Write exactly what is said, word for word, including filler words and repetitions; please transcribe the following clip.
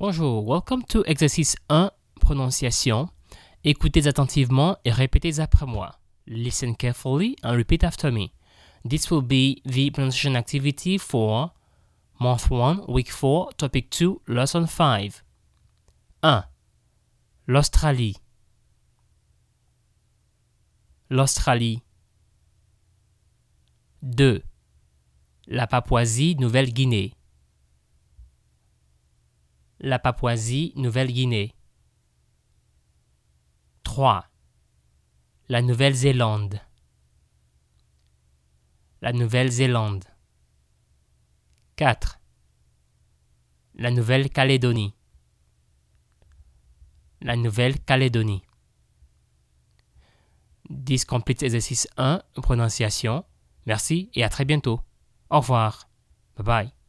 Bonjour, welcome to exercice one, prononciation. Écoutez attentivement et répétez après moi. Listen carefully and repeat after me. This will be the pronunciation activity for month one, week four, topic two, lesson five. one. L'Australie. L'Australie. deux. La Papouasie-Nouvelle-Guinée. La Papouasie-Nouvelle-Guinée. trois. La Nouvelle-Zélande. La Nouvelle-Zélande. quatre. La Nouvelle-Calédonie. La Nouvelle-Calédonie. This completes exercice one, prononciation. Merci et à très bientôt. Au revoir. Bye bye.